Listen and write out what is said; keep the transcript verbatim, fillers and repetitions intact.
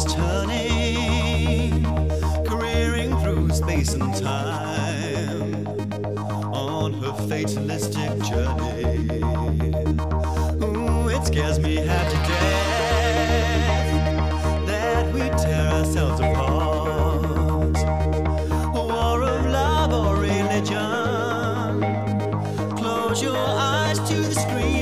is turning, careering through space and time on her fatalistic journey. Ooh, it scares me half to death that we tear ourselves apart. War of love or religion, close your eyes to the screen.